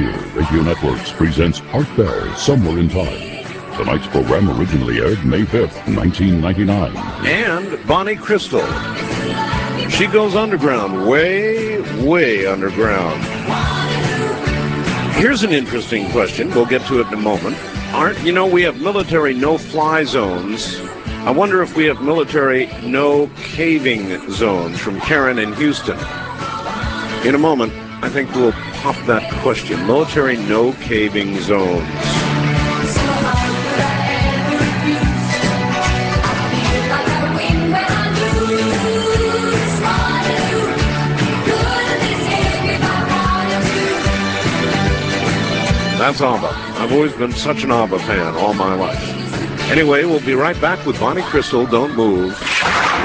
Frontier Radio Networks presents Art Bell Somewhere in Time. Tonight's program originally aired May 5th, 1999. And Bonnie Crystal. She goes underground, way, way underground. Here's an interesting question. We'll get to it in a moment. We have military no-fly zones. I wonder if we have military no-caving zones from Karen in Houston. In a moment, I think we'll pop that question. Military no-caving zones. That's ABBA. I've always been such an ABBA fan all my life. Anyway, we'll be right back with Bonnie Crystal. Don't move.